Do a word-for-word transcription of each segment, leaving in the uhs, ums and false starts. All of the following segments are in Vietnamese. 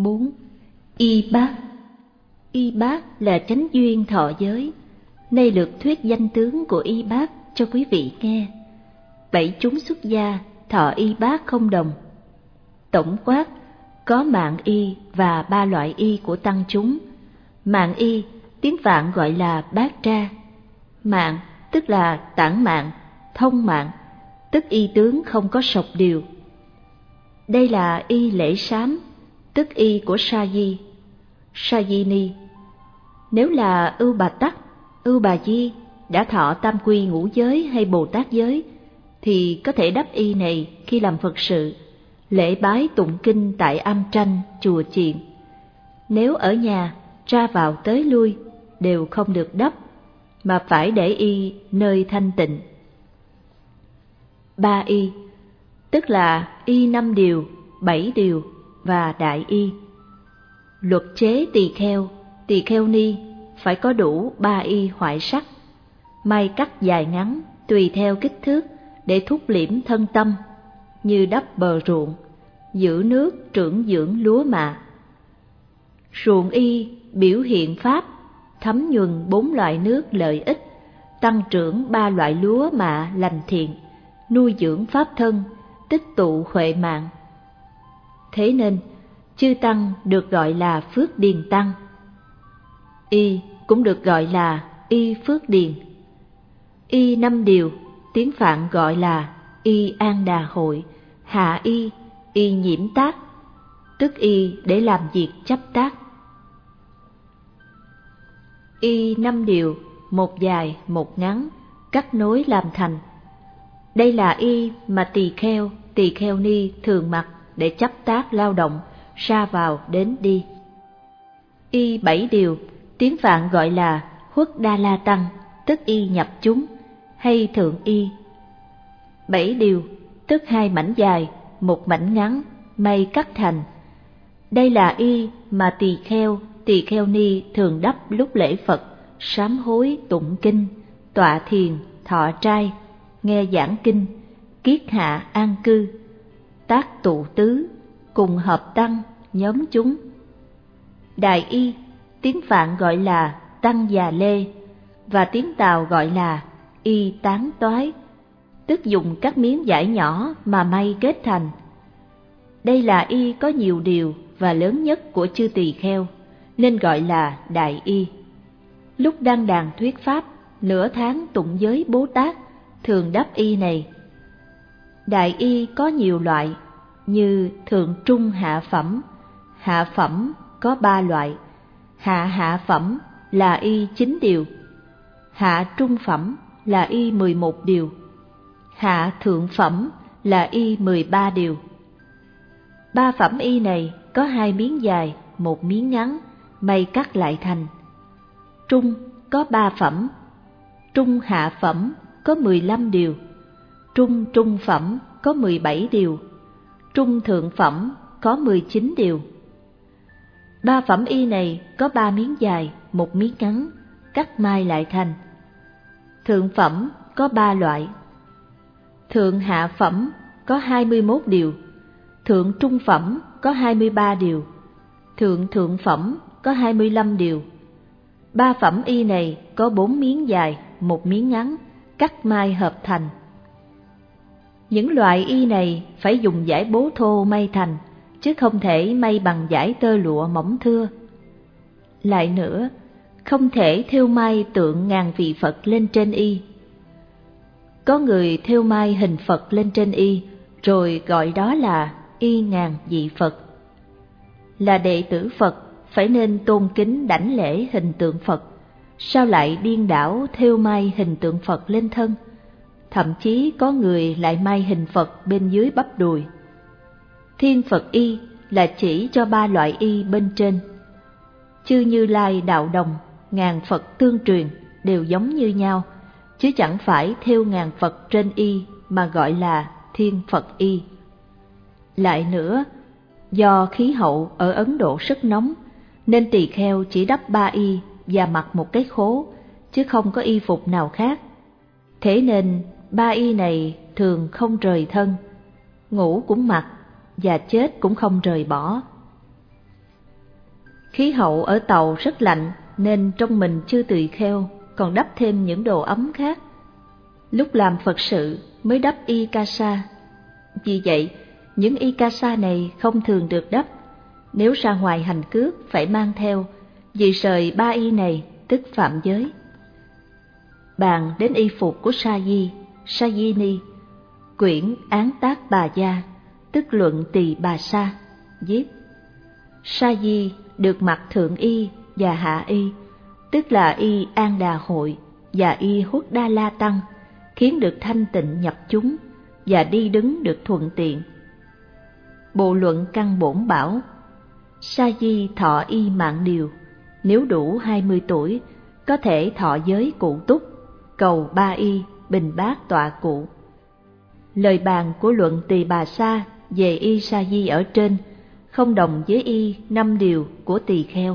bốn. Y bát. Y bát là chánh duyên thọ giới. Nay lược thuyết danh tướng của y bát cho quý vị nghe. Bảy chúng xuất gia thọ y bát không đồng. Tổng quát có mạng y và ba loại y của tăng chúng. Mạng y tiếng Phạn gọi là bát tra. Mạng tức là tản mạng, thông mạng, tức y tướng không có sọc điều. Đây là y lễ sám, tức y của sa di, sa di ni. Nếu là ưu bà tắc, ưu bà di đã thọ tam quy ngũ giới hay Bồ Tát giới thì có thể đắp y này khi làm Phật sự, lễ bái tụng kinh tại am tranh, chùa chiền. Nếu ở nhà, ra vào tới lui đều không được đắp, mà phải để y nơi thanh tịnh. Ba y, tức là y năm điều, bảy điều và đại y. Luật chế tỳ kheo, tỳ kheo ni phải có đủ ba y hoại sắc, may cắt dài ngắn tùy theo kích thước để thúc liễm thân tâm, như đắp bờ ruộng, giữ nước trưởng dưỡng lúa mạ. Ruộng y biểu hiện pháp, thấm nhuần bốn loại nước lợi ích, tăng trưởng ba loại lúa mạ lành thiện, nuôi dưỡng pháp thân, tích tụ huệ mạng. Thế nên, chư tăng được gọi là phước điền tăng. Y cũng được gọi là y phước điền. Y năm điều, tiếng Phạn gọi là y an đà hội, hạ y, y nhiễm tác, tức y để làm việc chấp tác. Y năm điều, một dài, một ngắn, cắt nối làm thành. Đây là y mà tỳ kheo, tỳ kheo ni thường mặc để chấp tác lao động, ra vào đến đi. Y bảy điều, tiếng Phạn gọi là huất đa la tăng, tức y nhập chúng, hay thượng y. Bảy điều, tức hai mảnh dài, một mảnh ngắn, may cắt thành. Đây là y mà tỳ kheo, tỳ kheo ni thường đắp lúc lễ Phật, sám hối tụng kinh, tọa thiền, thọ trai, nghe giảng kinh, kiết hạ an cư, tác tụ tứ, cùng hợp tăng, nhóm chúng. Đại y, tiếng Phạn gọi là tăng già lê, và tiếng Tàu gọi là y tán toái, tức dùng các miếng vải nhỏ mà may kết thành. Đây là y có nhiều điều và lớn nhất của chư tỳ kheo, nên gọi là đại y. Lúc đăng đàn thuyết pháp, nửa tháng tụng giới Bố Tát, thường đắp y này. Đại y có nhiều loại, như thượng trung hạ phẩm. Hạ phẩm có ba loại. Hạ hạ phẩm là y chín điều. Hạ trung phẩm là y mười một điều. Hạ thượng phẩm là y mười ba điều. Ba phẩm y này có hai miếng dài, một miếng ngắn, may cắt lại thành. Trung có ba phẩm. Trung hạ phẩm có mười lăm điều. Trung trung phẩm có mười bảy điều. Trung thượng phẩm có mười chín điều. Ba phẩm y này có ba miếng dài, một miếng ngắn, cắt mai lại thành. Thượng phẩm có ba loại. Thượng hạ phẩm có hai mươi mốt điều. Thượng trung phẩm có hai mươi ba điều. Thượng thượng phẩm có hai mươi lăm điều. Ba phẩm y này có bốn miếng dài, một miếng ngắn, cắt mai hợp thành. Những loại y này phải dùng vải bố thô may thành, chứ không thể may bằng vải tơ lụa mỏng thưa. Lại nữa, không thể thêu may tượng ngàn vị Phật lên trên y. Có người thêu may hình Phật lên trên y, rồi gọi đó là y ngàn vị Phật. Là đệ tử Phật, phải nên tôn kính đảnh lễ hình tượng Phật, sao lại điên đảo thêu may hình tượng Phật lên thân? Thậm chí có người lại may hình Phật bên dưới bắp đùi. Thiên Phật y là chỉ cho ba loại y bên trên. Chư Như Lai đạo đồng, ngàn Phật tương truyền đều giống như nhau, chứ chẳng phải thêu ngàn Phật trên y mà gọi là Thiên Phật y. Lại nữa, do khí hậu ở Ấn Độ rất nóng, nên tỳ kheo chỉ đắp ba y và mặc một cái khố, chứ không có y phục nào khác. Thế nên ba y này thường không rời thân, ngủ cũng mặc và chết cũng không rời bỏ. Khí hậu ở Tàu rất lạnh nên trong mình Chư Tỳ Kheo còn đắp thêm những đồ ấm khác. Lúc làm Phật sự mới đắp y ca sa. Vì vậy, những y ca sa này không thường được đắp. Nếu ra ngoài hành cước phải mang theo, vì sợi ba y này tức phạm giới. Bàn đến y phục của Sa Di, Sa Di Ni, quyển Án Tác Bà Gia, tức luận Tỳ Bà Sa, viết: Sa Di được mặc thượng y và hạ y, tức là y An Đà Hội và y Huất Đa La Tăng, khiến được thanh tịnh nhập chúng và đi đứng được thuận tiện. Bộ luận Căn Bổn bảo: Sa Di thọ y mạng điều, nếu đủ hai mươi tuổi, có thể thọ giới cụ túc, cầu ba y, bình bát tọa cụ. Lời bàn của luận Tỳ Bà Sa về y Sa Di ở trên không đồng với y năm điều của tỳ kheo.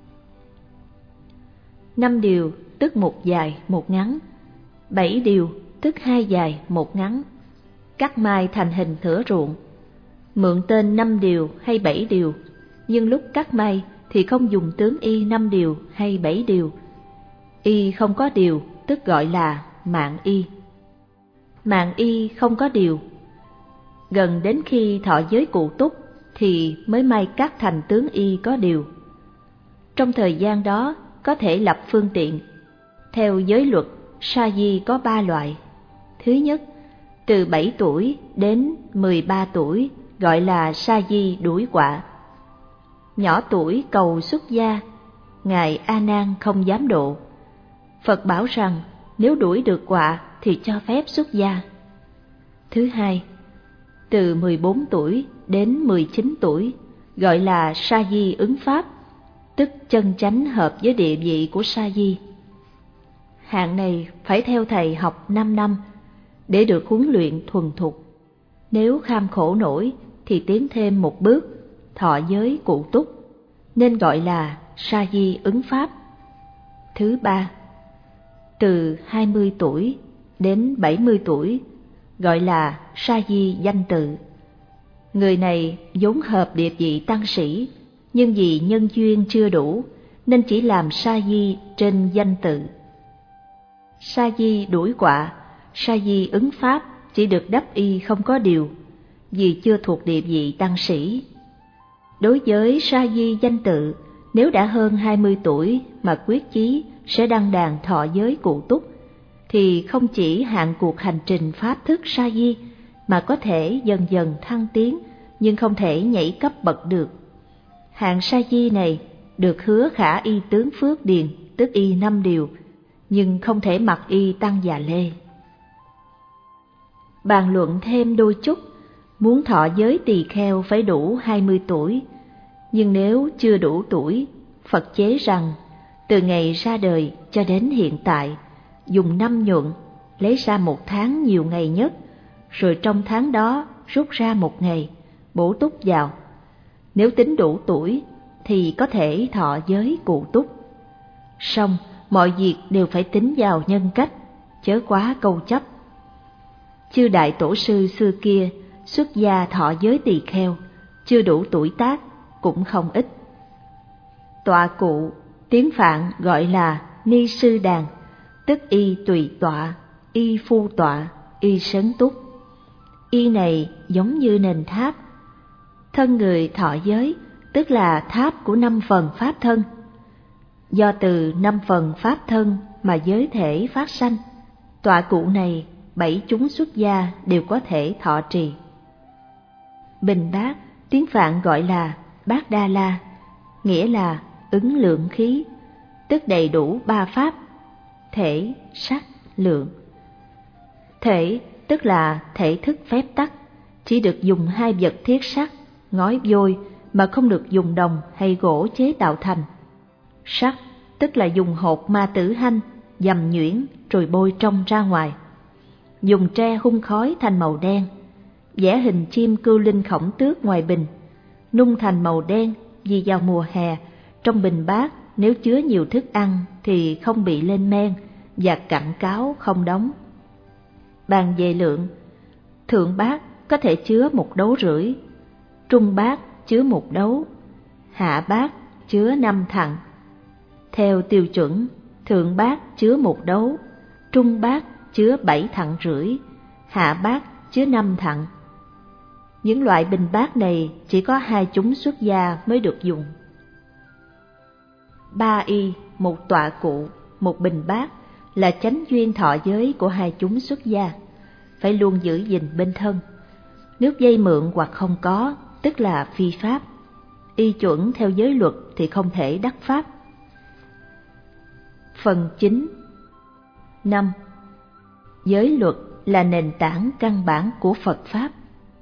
Năm điều tức một dài một ngắn, bảy điều tức hai dài một ngắn. Cắt mai thành hình thửa ruộng, mượn tên năm điều hay bảy điều, nhưng lúc cắt may thì không dùng tướng y năm điều hay bảy điều. Y không có điều tức gọi là mạng y. Mạng y không có điều. Gần đến khi thọ giới cụ túc thì mới may cắt thành tướng y có điều. Trong thời gian đó có thể lập phương tiện. Theo giới luật, sa di có ba loại. Thứ nhất, từ bảy tuổi đến mười ba tuổi gọi là sa di đuổi quạ. Nhỏ tuổi cầu xuất gia, Ngài A Nan không dám độ. Phật bảo rằng nếu đuổi được quạ thì cho phép xuất gia. Thứ hai, từ mười bốn tuổi đến mười chín tuổi gọi là sa di ứng pháp, tức chân chánh hợp với địa vị của sa di. Hạng này phải theo thầy học năm năm để được huấn luyện thuần thục. Nếu kham khổ nổi thì tiến thêm một bước, thọ giới cụ túc, nên gọi là sa di ứng pháp. Thứ ba, từ hai mươi tuổi đến bảy mươi tuổi gọi là sa di danh tự. Người này vốn hợp địa vị tăng sĩ, nhưng vì nhân duyên chưa đủ nên chỉ làm sa di trên danh tự. Sa di đuổi quạ, sa di ứng pháp chỉ được đắp y không có điều, vì chưa thuộc địa vị tăng sĩ. Đối với sa di danh tự, nếu đã hơn hai mươi tuổi mà quyết chí sẽ đăng đàn thọ giới cụ túc, thì không chỉ hạn cuộc hành trình pháp thức sa di, mà có thể dần dần thăng tiến, nhưng không thể nhảy cấp bậc được. Hạng sa di này được hứa khả y tướng phước điền, tức y năm điều, nhưng không thể mặc y tăng già lê. Bàn luận thêm đôi chút, muốn thọ giới tỳ kheo phải đủ hai mươi tuổi, nhưng nếu chưa đủ tuổi, Phật chế rằng từ ngày ra đời cho đến hiện tại, dùng năm nhuận, lấy ra một tháng nhiều ngày nhất, rồi trong tháng đó rút ra một ngày, bổ túc vào. Nếu tính đủ tuổi thì có thể thọ giới cụ túc. Song mọi việc đều phải tính vào nhân cách, chớ quá câu chấp. Chư đại tổ sư xưa kia xuất gia thọ giới tỳ kheo, chưa đủ tuổi tác cũng không ít. Tọa cụ, tiếng Phạn gọi là ni sư đàn, tức y tùy tọa, y phu tọa, y sấn túc. Y này giống như nền tháp. Thân người thọ giới tức là tháp của năm phần pháp thân. Do từ năm phần pháp thân mà giới thể phát sanh, tọa cụ này bảy chúng xuất gia đều có thể thọ trì. Bình bát, tiếng Phạn gọi là bát đa la, nghĩa là ứng lượng khí, tức đầy đủ ba pháp: thể, sắc, lượng. Thể tức là thể thức phép tắc, chỉ được dùng hai vật thiết sắc, ngói vôi, mà không được dùng đồng hay gỗ chế tạo thành. Sắc tức là dùng hột ma tử hanh, dầm nhuyễn rồi bôi trong ra ngoài. Dùng tre hun khói thành màu đen, vẽ hình chim cưu linh khổng tước ngoài bình, nung thành màu đen vì vào mùa hè, trong bình bát nếu chứa nhiều thức ăn thì không bị lên men và cặn cáo không đóng. Bàn về lượng, thượng bát có thể chứa một đấu rưỡi, trung bát chứa một đấu, hạ bát chứa năm thặng. Theo tiêu chuẩn, thượng bát chứa một đấu, trung bát chứa bảy thặng rưỡi, hạ bát chứa năm thặng. Những loại bình bát này chỉ có hai chúng xuất gia mới được dùng. Ba y, một tọa cụ, một bình bát là chánh duyên thọ giới của hai chúng xuất gia, phải luôn giữ gìn bên thân. Nếu vay mượn hoặc không có, tức là phi pháp. Y chuẩn theo giới luật thì không thể đắc pháp. Phần chín. năm. Giới luật là nền tảng căn bản của Phật Pháp.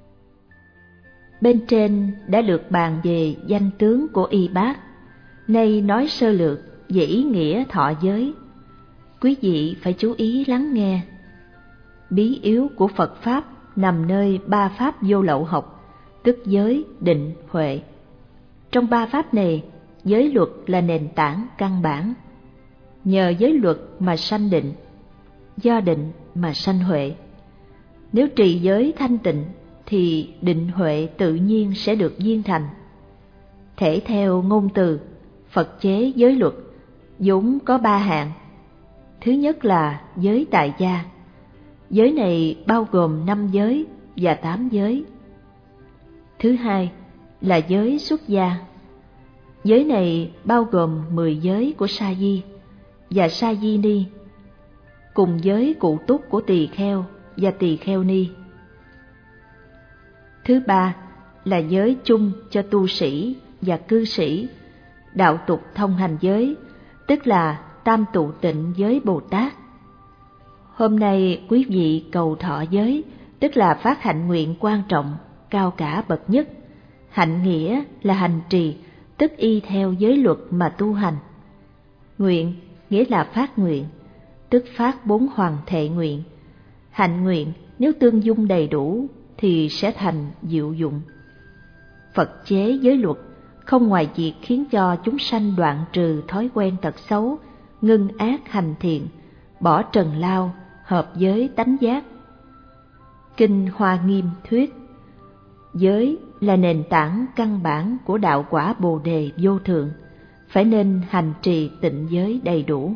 Bên trên đã lược bàn về danh tướng của y bát, nay nói sơ lược về ý nghĩa thọ giới. Quý vị phải chú ý lắng nghe. Bí yếu của Phật Pháp nằm nơi ba pháp vô lậu học, tức giới, định, huệ. Trong ba pháp này, giới luật là nền tảng căn bản. Nhờ giới luật mà sanh định, do định mà sanh huệ. Nếu trì giới thanh tịnh thì định huệ tự nhiên sẽ được viên thành. Thể theo ngôn từ, Phật chế giới luật vốn có ba hạng. Thứ nhất là giới tại gia. Giới này bao gồm năm giới và tám giới. Thứ hai là giới xuất gia. Giới này bao gồm mười giới của sa di và sa di ni, cùng giới cụ túc của tỳ kheo và tỳ kheo ni. Thứ ba là giới chung cho tu sĩ và cư sĩ, đạo tục thông hành giới, tức là tam tụ tịnh giới Bồ Tát. Hôm nay quý vị cầu thọ giới, tức là phát hạnh nguyện quan trọng, cao cả bậc nhất. Hạnh nghĩa là hành trì, tức y theo giới luật mà tu hành. Nguyện nghĩa là phát nguyện, tức phát bốn hoàng thệ nguyện. Hạnh nguyện nếu tương dung đầy đủ thì sẽ thành diệu dụng. Phật chế giới luật không ngoài việc khiến cho chúng sanh đoạn trừ thói quen tật xấu, ngưng ác hành thiện, bỏ trần lao, hợp giới tánh giác. Kinh Hoa Nghiêm thuyết, giới là nền tảng căn bản của đạo quả Bồ Đề vô thượng, phải nên hành trì tịnh giới đầy đủ.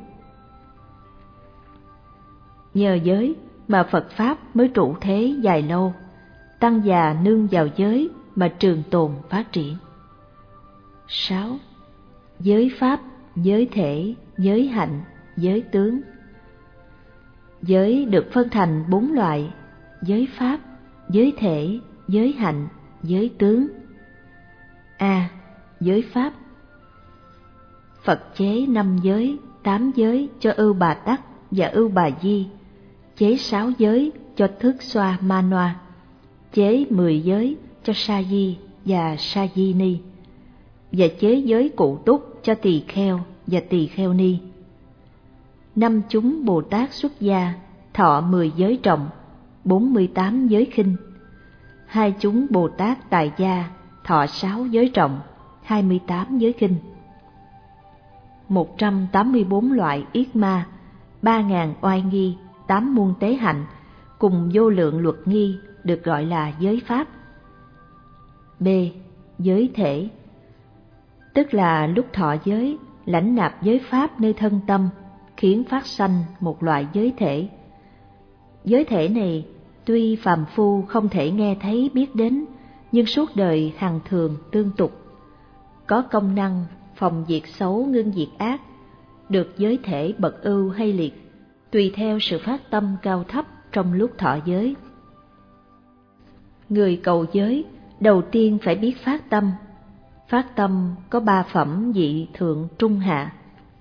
Nhờ giới mà Phật Pháp mới trụ thế dài lâu, tăng già nương vào giới mà trường tồn phát triển. sáu. Giới Pháp, giới thể, giới hạnh, giới tướng. Giới được phân thành bốn loại: giới Pháp, giới thể, giới hạnh, giới tướng. A. Giới Pháp. Phật chế năm giới, tám giới cho Ưu Bà Tắc và Ưu Bà Di, chế sáu giới cho Thức Xoa Ma Noa, chế mười giới cho Sa Di và Sa Di Ni, và chế giới cụ túc cho Tỳ Kheo và Tỳ Kheo Ni. Năm chúng Bồ Tát xuất gia thọ mười giới trọng, bốn mươi tám giới khinh. Hai chúng Bồ Tát tại gia thọ sáu giới trọng, hai mươi tám giới khinh. Một trăm tám mươi bốn loại yết ma, ba ngàn oai nghi, tám muôn tế hạnh, cùng vô lượng luật nghi được gọi là giới Pháp. B. Giới thể. Tức là lúc thọ giới, lãnh nạp giới Pháp nơi thân tâm, khiến phát sanh một loại giới thể. Giới thể này tuy phàm phu không thể nghe thấy biết đến, nhưng suốt đời hằng thường tương tục, có công năng phòng diệt xấu ngưng diệt ác, được giới thể bậc ưu hay liệt, tùy theo sự phát tâm cao thấp trong lúc thọ giới. Người cầu giới đầu tiên phải biết phát tâm. Phát tâm có ba phẩm vị thượng trung hạ.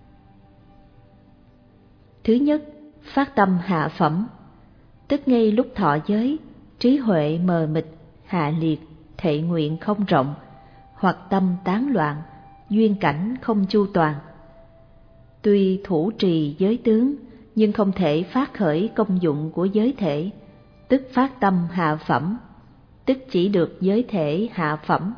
Thứ nhất, phát tâm hạ phẩm, tức ngay lúc thọ giới, trí huệ mờ mịt, hạ liệt, thệ nguyện không rộng, hoặc tâm tán loạn, duyên cảnh không chu toàn. Tuy thủ trì giới tướng, nhưng không thể phát khởi công dụng của giới thể, tức phát tâm hạ phẩm, tức chỉ được giới thể hạ phẩm.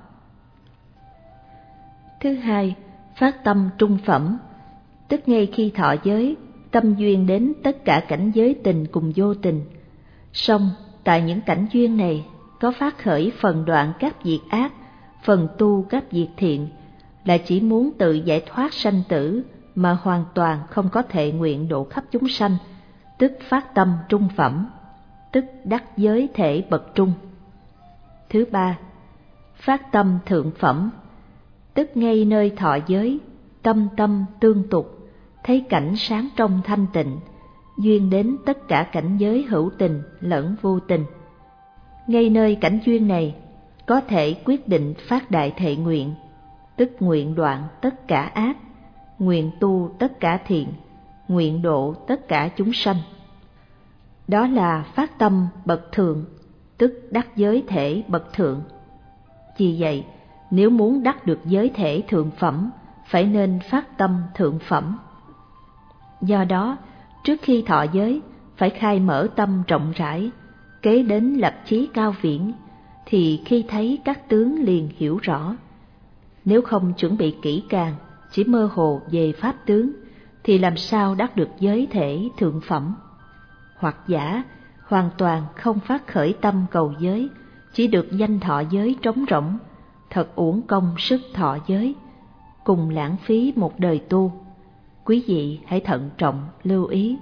Thứ hai, phát tâm trung phẩm, tức ngay khi thọ giới, tâm duyên đến tất cả cảnh giới tình cùng vô tình. Song tại những cảnh duyên này có phát khởi phần đoạn các việc ác, phần tu các việc thiện, là chỉ muốn tự giải thoát sanh tử mà hoàn toàn không có thệ nguyện độ khắp chúng sanh, tức phát tâm trung phẩm, tức đắc giới thể bậc trung. Thứ ba, phát tâm thượng phẩm, tức ngay nơi thọ giới, tâm tâm tương tục, thấy cảnh sáng trong thanh tịnh, duyên đến tất cả cảnh giới hữu tình lẫn vô tình. Ngay nơi cảnh duyên này, có thể quyết định phát đại thệ nguyện, tức nguyện đoạn tất cả ác, nguyện tu tất cả thiện, nguyện độ tất cả chúng sanh. Đó là phát tâm bậc thượng, tức đắc giới thể bậc thượng. Vì vậy, nếu muốn đắc được giới thể thượng phẩm, phải nên phát tâm thượng phẩm. Do đó, trước khi thọ giới, phải khai mở tâm rộng rãi, kế đến lập chí cao viễn, thì khi thấy các tướng liền hiểu rõ. Nếu không chuẩn bị kỹ càng, chỉ mơ hồ về pháp tướng, thì làm sao đắc được giới thể thượng phẩm? Hoặc giả, hoàn toàn không phát khởi tâm cầu giới, chỉ được danh thọ giới trống rỗng, thật uổng công sức thọ giới, cùng lãng phí một đời tu. Quý vị hãy thận trọng lưu ý.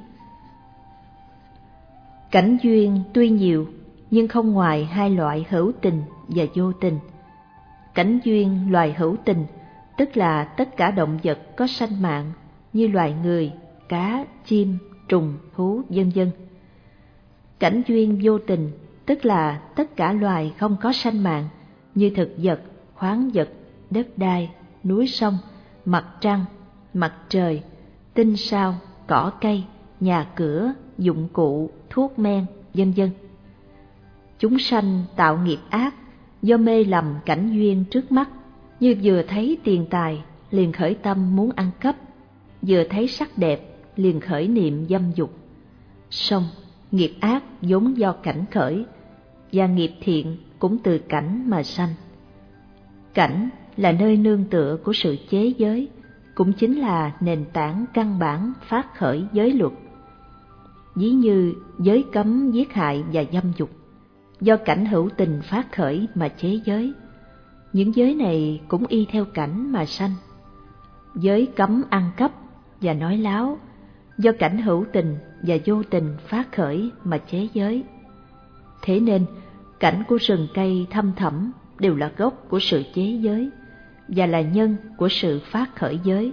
Cảnh duyên tuy nhiều, nhưng không ngoài hai loại hữu tình và vô tình. Cảnh duyên loài hữu tình, tức là tất cả động vật có sanh mạng, như loài người, cá, chim, trùng, thú, vân vân. Cảnh duyên vô tình, tức là tất cả loài không có sanh mạng, như thực vật, khoáng vật, đất đai, núi sông, mặt trăng, mặt trời, tinh sao, cỏ cây, nhà cửa, dụng cụ, thuốc men, vân vân. Chúng sanh tạo nghiệp ác, do mê lầm cảnh duyên trước mắt, như vừa thấy tiền tài liền khởi tâm muốn ăn cắp, vừa thấy sắc đẹp liền khởi niệm dâm dục. Song nghiệp ác vốn do cảnh khởi, và nghiệp thiện cũng từ cảnh mà sanh. Cảnh là nơi nương tựa của sự chế giới, cũng chính là nền tảng căn bản phát khởi giới luật. Ví như giới cấm giết hại và dâm dục, do cảnh hữu tình phát khởi mà chế giới. Những giới này cũng y theo cảnh mà sanh. Giới cấm ăn cắp và nói láo, do cảnh hữu tình và vô tình phát khởi mà chế giới. Thế nên, cảnh của rừng cây thâm thẳm đều là gốc của sự chế giới, và là nhân của sự phát khởi giới.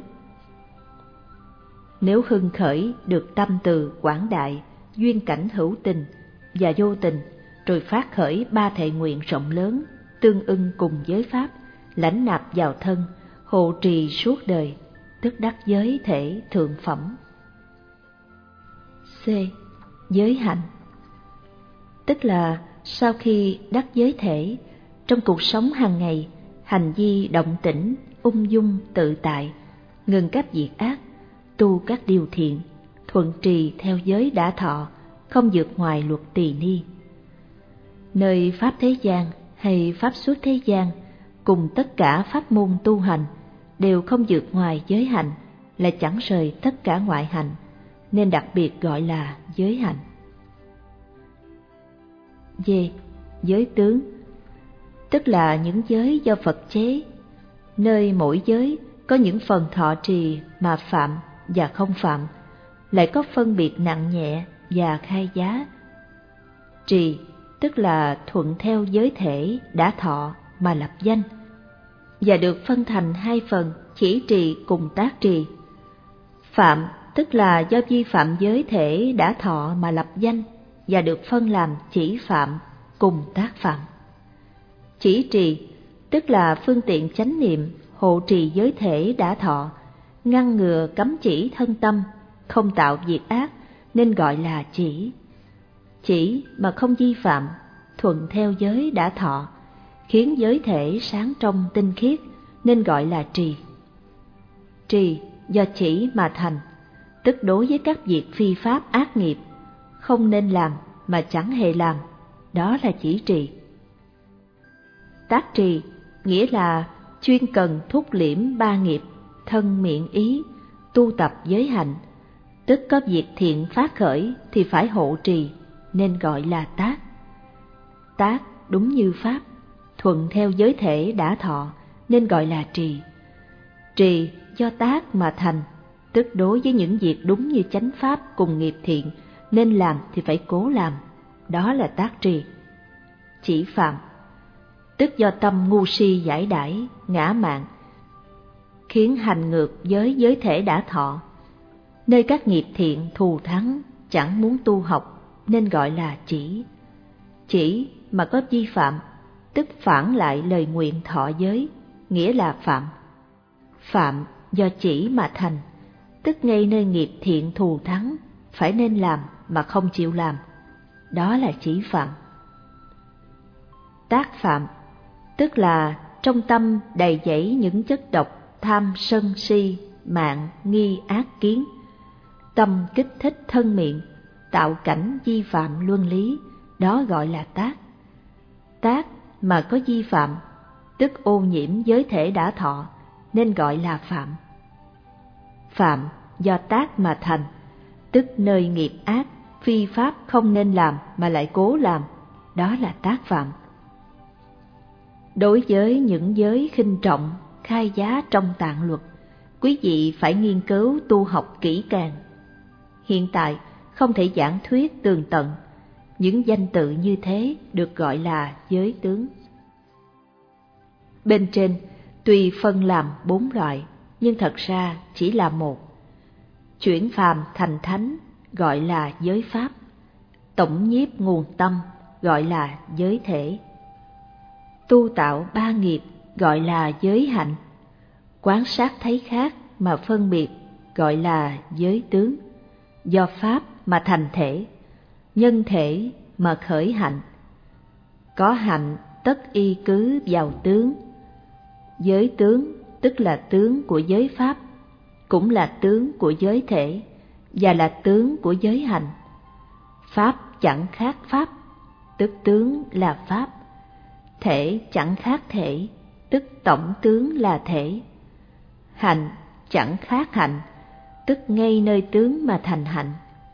Nếu hưng khởi được tâm từ quảng đại, duyên cảnh hữu tình và vô tình, rồi phát khởi ba thệ nguyện rộng lớn, tương ưng cùng giới pháp, lãnh nạp vào thân, hộ trì suốt đời, tức đắc giới thể thượng phẩm. C. Giới hạnh, tức là sau khi đắc giới thể, trong cuộc sống hàng ngày, hành vi động tĩnh, ung dung tự tại, ngừng các việc ác, tu các điều thiện, thuận trì theo giới đã thọ, không vượt ngoài luật tỳ ni. Nơi pháp thế gian hay pháp xuất thế gian, cùng tất cả pháp môn tu hành, đều không vượt ngoài giới hạnh, là chẳng rời tất cả ngoại hạnh, nên đặc biệt gọi là giới hạnh. D. Giới tướng, tức là những giới do Phật chế, nơi mỗi giới có những phần thọ trì mà phạm và không phạm, lại có phân biệt nặng nhẹ và khai giá. Trì, tức là thuận theo giới thể đã thọ mà lập danh, và được phân thành hai phần chỉ trì cùng tác trì. Phạm, tức là do vi phạm giới thể đã thọ mà lập danh, và được phân làm chỉ phạm cùng tác phạm. Chỉ trì, tức là phương tiện chánh niệm, hộ trì giới thể đã thọ, ngăn ngừa cấm chỉ thân tâm, không tạo việc ác, nên gọi là chỉ. Chỉ mà không vi phạm, thuận theo giới đã thọ, khiến giới thể sáng trong tinh khiết, nên gọi là trì. Trì do chỉ mà thành, tức đối với các việc phi pháp ác nghiệp, không nên làm mà chẳng hề làm, đó là chỉ trì. Tác trì nghĩa là chuyên cần thúc liễm ba nghiệp, thân miệng ý, tu tập giới hạnh, tức có việc thiện phát khởi thì phải hộ trì, nên gọi là tác. Tác đúng như pháp, thuận theo giới thể đã thọ, nên gọi là trì. Trì do tác mà thành, tức đối với những việc đúng như chánh pháp cùng nghiệp thiện nên làm thì phải cố làm, đó là tác trì. Chỉ phạm, tức do tâm ngu si giải đãi, ngã mạn, khiến hành ngược với giới thể đã thọ, nơi các nghiệp thiện thù thắng chẳng muốn tu học nên gọi là chỉ. Chỉ mà có vi phạm, tức phản lại lời nguyện thọ giới, nghĩa là phạm. Phạm do chỉ mà thành, tức ngay nơi nghiệp thiện thù thắng phải nên làm mà không chịu làm, đó là chỉ phạm. Tác phạm, tức là trong tâm đầy dẫy những chất độc tham sân si, mạn nghi ác kiến, tâm kích thích thân miệng, tạo cảnh vi phạm luân lý, đó gọi là tác. Tác mà có vi phạm, tức ô nhiễm giới thể đã thọ, nên gọi là phạm. Phạm do tác mà thành, tức nơi nghiệp ác, phi pháp không nên làm mà lại cố làm, đó là tác phạm. Đối với những giới khinh trọng, khai giá trong tạng luật, quý vị phải nghiên cứu tu học kỹ càng. Hiện tại không thể giảng thuyết tường tận, những danh tự như thế được gọi là giới tướng. Bên trên tuy phân làm bốn loại, nhưng thật ra chỉ là một. Chuyển phàm thành thánh gọi là giới pháp, tổng nhiếp nguồn tâm gọi là giới thể, tu tạo ba nghiệp gọi là giới hạnh, quán sát thấy khác mà phân biệt gọi là giới tướng. Do pháp mà thành thể, nhân thể mà khởi hạnh, có hạnh tất y cứ vào tướng. Giới tướng tức là tướng của giới pháp, cũng là tướng của giới thể, và là tướng của giới hạnh. Pháp chẳng khác pháp, tức tướng là pháp. Thể chẳng khác thể, tức tổng tướng là thể. Hạnh chẳng khác hạnh, tức ngay nơi tướng mà thành hạnh.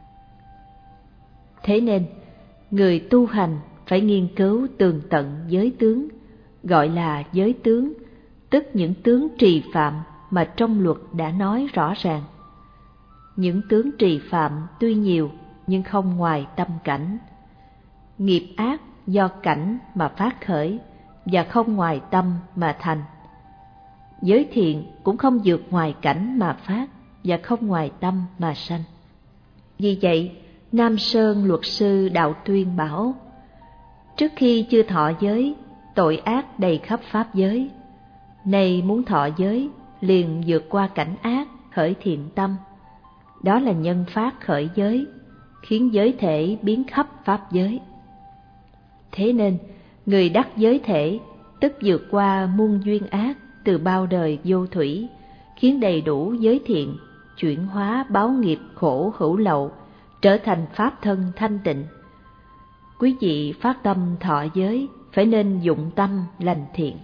Thế nên, người tu hành phải nghiên cứu tường tận giới tướng, gọi là giới tướng, tức những tướng trì phạm mà trong luật đã nói rõ ràng. Những tướng trì phạm tuy nhiều nhưng không ngoài tâm cảnh. Nghiệp ác do cảnh mà phát khởi và không ngoài tâm mà thành. Giới thiện cũng không vượt ngoài cảnh mà phát và không ngoài tâm mà sanh. Vì vậy, Nam Sơn luật sư Đạo Tuyên bảo, trước khi chưa thọ giới, tội ác đầy khắp pháp giới. Nay muốn thọ giới, liền vượt qua cảnh ác, khởi thiện tâm. Đó là nhân phát khởi giới, khiến giới thể biến khắp pháp giới. Thế nên, người đắc giới thể, tức vượt qua muôn duyên ác từ bao đời vô thủy, khiến đầy đủ giới thiện, chuyển hóa báo nghiệp khổ hữu lậu, trở thành pháp thân thanh tịnh. Quý vị phát tâm thọ giới, phải nên dụng tâm lành thiện.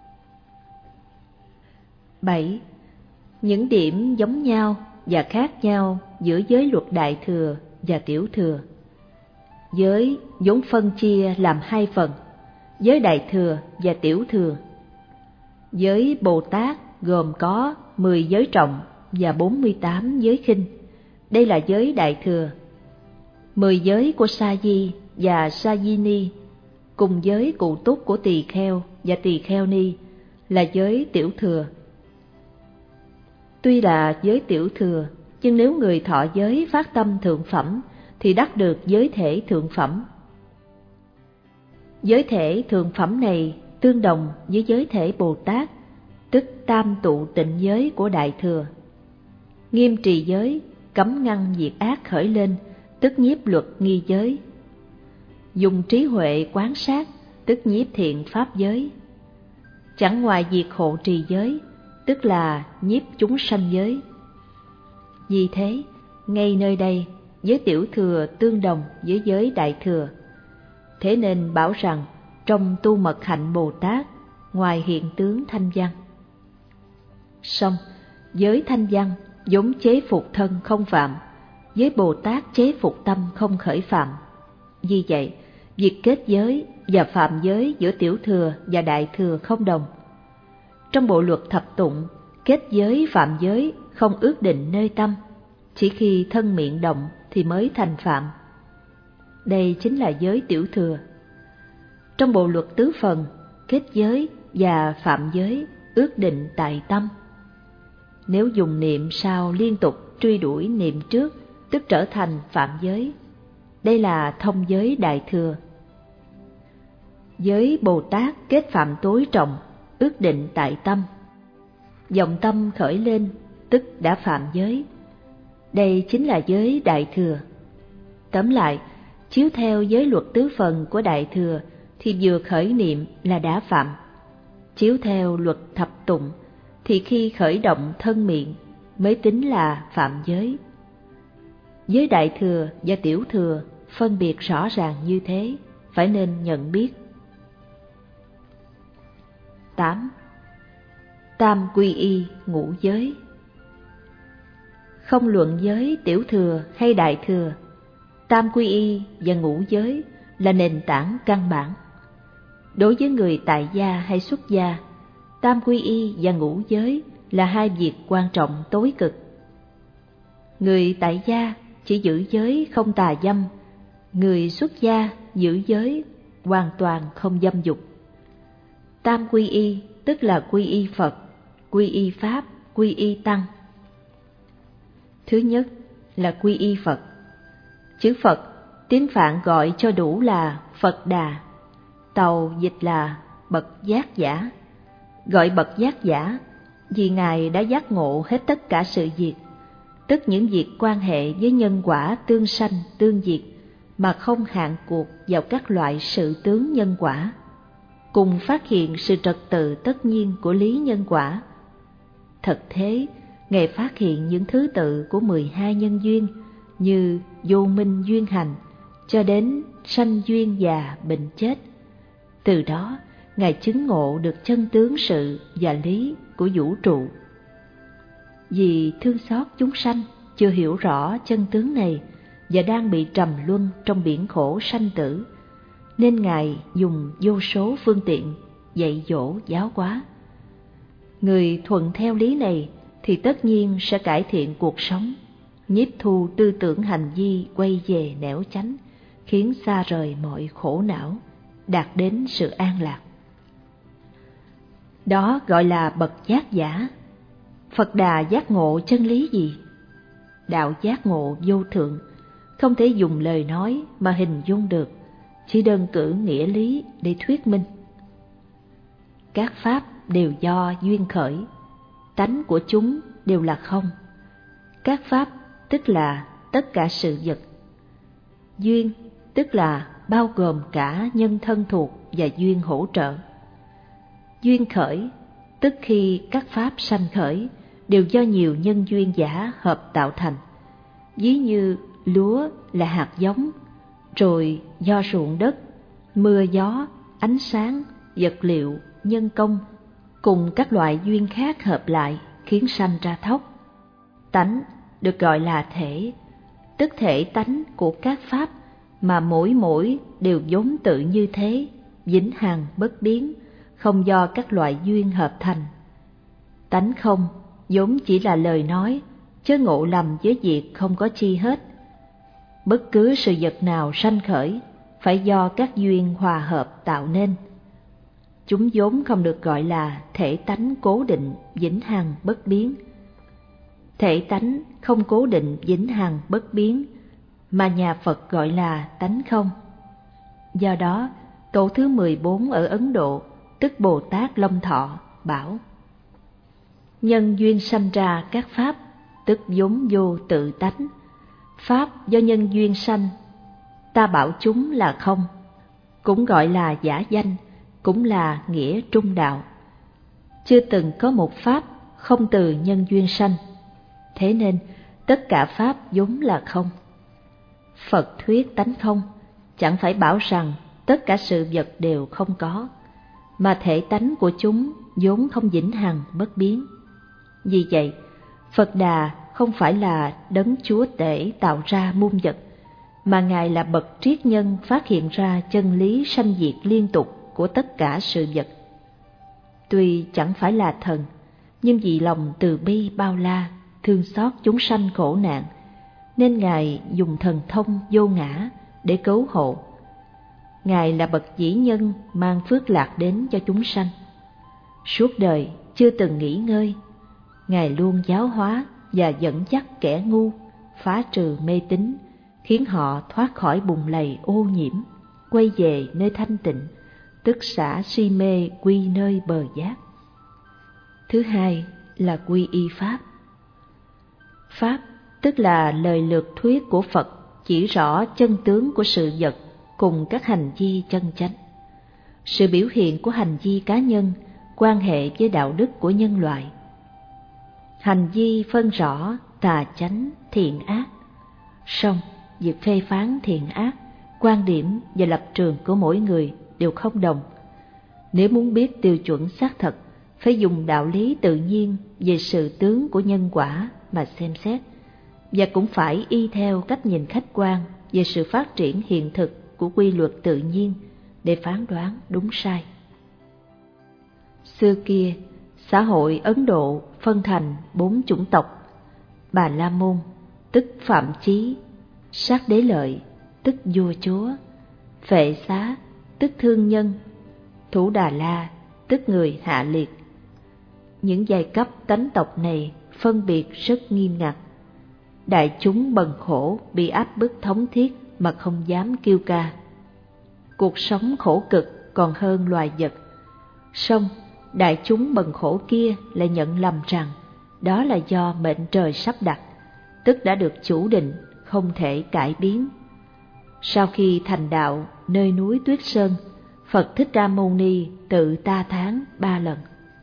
bảy. Những điểm giống nhau và khác nhau giữa giới luật Đại Thừa và Tiểu Thừa. Giới vốn phân chia làm hai phần, giới Đại Thừa và Tiểu Thừa. Giới Bồ Tát gồm có mười giới trọng và bốn mươi tám giới khinh, đây là giới Đại Thừa. Mười giới của Sa Di và Sa Di Ni, cùng giới cụ túc của Tỳ Kheo và Tỳ Kheo Ni là giới Tiểu Thừa. Tuy là giới Tiểu Thừa, nhưng nếu người thọ giới phát tâm thượng phẩm thì đắc được giới thể thượng phẩm. Giới thể thượng phẩm này tương đồng với giới thể Bồ Tát, tức tam tụ tịnh giới của Đại Thừa. Nghiêm trì giới, cấm ngăn việc ác khởi lên, tức nhiếp luật nghi giới. Dùng trí huệ quán sát, tức nhiếp thiện pháp giới. Chẳng ngoài việc hộ trì giới, tức là nhiếp chúng sanh giới. Vì thế, ngay nơi đây, giới Tiểu Thừa tương đồng với giới Đại Thừa. Thế nên bảo rằng, trong tu mật hạnh Bồ Tát, ngoài hiện tướng thanh văn. Song, giới thanh văn vốn chế phục thân không phạm, giới Bồ Tát chế phục tâm không khởi phạm. Vì vậy, việc kết giới và phạm giới giữa Tiểu Thừa và Đại Thừa không đồng. Trong bộ luật thập tụng, Kết giới phạm giới không ước định nơi tâm, chỉ khi thân miệng động thì mới thành phạm. Đây chính là giới tiểu thừa. Trong bộ luật tứ phần, kết giới và phạm giới ước định tại tâm. Nếu dùng niệm sau liên tục truy đuổi niệm trước, tức trở thành phạm giới. Đây là thông giới đại thừa. Giới Bồ Tát kết phạm tối trọng, ước định tại tâm. Dòng tâm khởi lên, tức đã phạm giới. Đây chính là giới đại thừa. Tóm lại, chiếu theo giới luật tứ phần của đại thừa thì vừa khởi niệm là đã phạm. Chiếu theo luật thập tụng thì khi khởi động thân miệng mới tính là phạm giới. Giới đại thừa và tiểu thừa phân biệt rõ ràng như thế, phải nên nhận biết. tám. Tam quy y ngũ giới. Không luận giới tiểu thừa hay đại thừa, tam quy y và ngũ giới là nền tảng căn bản. Đối với người tại gia hay xuất gia, tam quy y và ngũ giới là hai việc quan trọng tối cực. Người tại gia chỉ giữ giới không tà dâm, người xuất gia giữ giới hoàn toàn không dâm dục. Tam quy y tức là quy y Phật, quy y Pháp, quy y Tăng. Thứ nhất là quy y Phật. Chữ Phật tiếng Phạn gọi cho đủ là Phật Đà, tàu dịch là bậc giác giả. Gọi bậc giác giả vì Ngài đã giác ngộ hết tất cả sự việc, tức những việc quan hệ với nhân quả tương sanh tương diệt, mà không hạn cuộc vào các loại sự tướng nhân quả, cùng phát hiện sự trật tự tất nhiên của lý nhân quả. Thật thế, Ngài phát hiện những thứ tự của mười hai nhân duyên như vô minh duyên hành cho đến sanh duyên già bệnh chết. Từ đó, Ngài chứng ngộ được chân tướng sự và lý của vũ trụ. Vì thương xót chúng sanh chưa hiểu rõ chân tướng này và đang bị trầm luân trong biển khổ sanh tử, nên Ngài dùng vô số phương tiện dạy dỗ giáo hóa. Người thuận theo lý này thì tất nhiên sẽ cải thiện cuộc sống, nhiếp thu tư tưởng hành vi quay về nẻo chánh, khiến xa rời mọi khổ não, đạt đến sự an lạc. Đó gọi là bậc giác giả. Phật Đà giác ngộ chân lý gì? Đạo giác ngộ vô thượng, không thể dùng lời nói mà hình dung được, chỉ đơn cử nghĩa lý để thuyết minh. Các pháp đều do duyên khởi, tánh của chúng đều là không. Các pháp tức là tất cả sự vật. Duyên tức là bao gồm cả nhân thân thuộc và duyên hỗ trợ. Duyên khởi tức khi các pháp sanh khởi đều do nhiều nhân duyên giả hợp tạo thành. Ví như lúa là hạt giống, rồi do ruộng đất, mưa gió, ánh sáng, vật liệu, nhân công cùng các loại duyên khác hợp lại khiến sanh ra thóc. Tánh được gọi là thể, tức thể tánh của các pháp mà mỗi mỗi đều vốn tự như thế, vĩnh hằng bất biến, không do các loại duyên hợp thành. Tánh không vốn chỉ là lời nói, chớ ngộ lầm với việc không có chi hết. Bất cứ sự vật nào sanh khởi phải do các duyên hòa hợp tạo nên. Chúng vốn không được gọi là thể tánh cố định, vĩnh hằng bất biến. Thể tánh không cố định, vĩnh hằng bất biến, mà nhà Phật gọi là tánh không. Do đó, tổ thứ mười bốn ở Ấn Độ, tức Bồ Tát Long Thọ, bảo: nhân duyên sanh ra các pháp, tức vốn vô tự tánh. Pháp do nhân duyên sanh, ta bảo chúng là không, cũng gọi là giả danh, cũng là nghĩa trung đạo. Chưa từng có một pháp không từ nhân duyên sanh, thế nên tất cả pháp vốn là không. Phật thuyết tánh không, chẳng phải bảo rằng tất cả sự vật đều không có, mà thể tánh của chúng vốn không vĩnh hằng bất biến. Vì vậy, Phật Đà không phải là đấng chúa tể tạo ra muôn vật, mà Ngài là bậc triết nhân phát hiện ra chân lý sanh diệt liên tục của tất cả sự vật. Tuy chẳng phải là thần, nhưng vì lòng từ bi bao la, thương xót chúng sanh khổ nạn, nên Ngài dùng thần thông vô ngã để cứu hộ. Ngài là bậc vĩ nhân mang phước lạc đến cho chúng sanh. Suốt đời chưa từng nghỉ ngơi, Ngài luôn giáo hóa và dẫn dắt kẻ ngu, phá trừ mê tín, khiến họ thoát khỏi bùn lầy ô nhiễm, quay về nơi thanh tịnh, tức xả si mê quy nơi bờ giác. Thứ hai là quy y Pháp. Pháp tức là lời lược thuyết của Phật chỉ rõ chân tướng của sự vật cùng các hành vi chân chánh. Sự biểu hiện của hành vi cá nhân quan hệ với đạo đức của nhân loại. Hành vi phân rõ tà chánh, thiện ác. Song việc phê phán thiện ác, quan điểm và lập trường của mỗi người đều không đồng. Nếu muốn biết tiêu chuẩn xác thật, phải dùng đạo lý tự nhiên về sự tướng của nhân quả mà xem xét, và cũng phải y theo cách nhìn khách quan về sự phát triển hiện thực của quy luật tự nhiên để phán đoán đúng sai. Xưa kia, xã hội Ấn Độ phân thành bốn chủng tộc: Bà La Môn, tức Phạm Chí; Sát Đế Lợi, tức vua chúa; Phệ Xá, tức thương nhân; Thủ Đà La, tức người hạ liệt. Những giai cấp tánh tộc này phân biệt rất nghiêm ngặt. Đại chúng bần khổ bị áp bức thống thiết mà không dám kêu ca. Cuộc sống khổ cực còn hơn loài vật. Song đại chúng bần khổ kia lại nhận lầm rằng đó là do mệnh trời sắp đặt, tức đã được chủ định, không thể cải biến. Sau khi thành đạo nơi núi Tuyết Sơn, Phật Thích Ca Mâu Ni tự ta thán ba lần.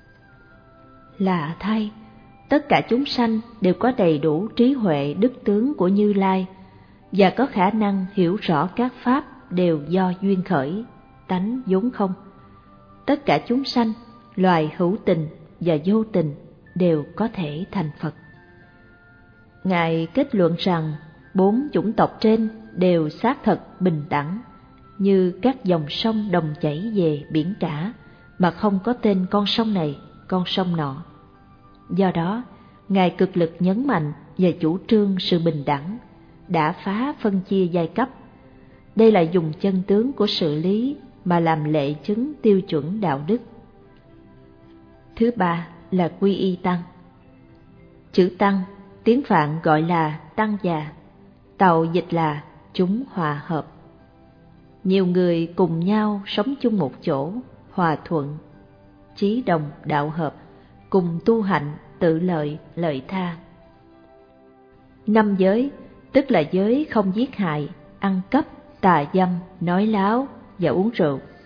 Lạ thay, tất cả chúng sanh đều có đầy đủ trí huệ đức tướng của Như Lai và có khả năng hiểu rõ các pháp đều do duyên khởi, tánh vốn không. Tất cả chúng sanh, loài hữu tình và vô tình đều có thể thành Phật. Ngài kết luận rằng bốn chủng tộc trên đều xác thật bình đẳng, như các dòng sông đồng chảy về biển cả mà không có tên con sông này, con sông nọ. Do đó, Ngài cực lực nhấn mạnh về chủ trương sự bình đẳng, đã phá phân chia giai cấp. Đây là dùng chân tướng của sự lý mà làm lệ chứng tiêu chuẩn đạo đức. Thứ ba là quy y tăng. Chữ tăng, tiếng Phạn gọi là tăng già, tàu dịch là chúng hòa hợp. Nhiều người cùng nhau sống chung một chỗ, hòa thuận, chí đồng đạo hợp, cùng tu hạnh, tự lợi, lợi tha. Năm giới, tức là giới không giết hại, ăn cắp, tà dâm, nói láo và uống rượu.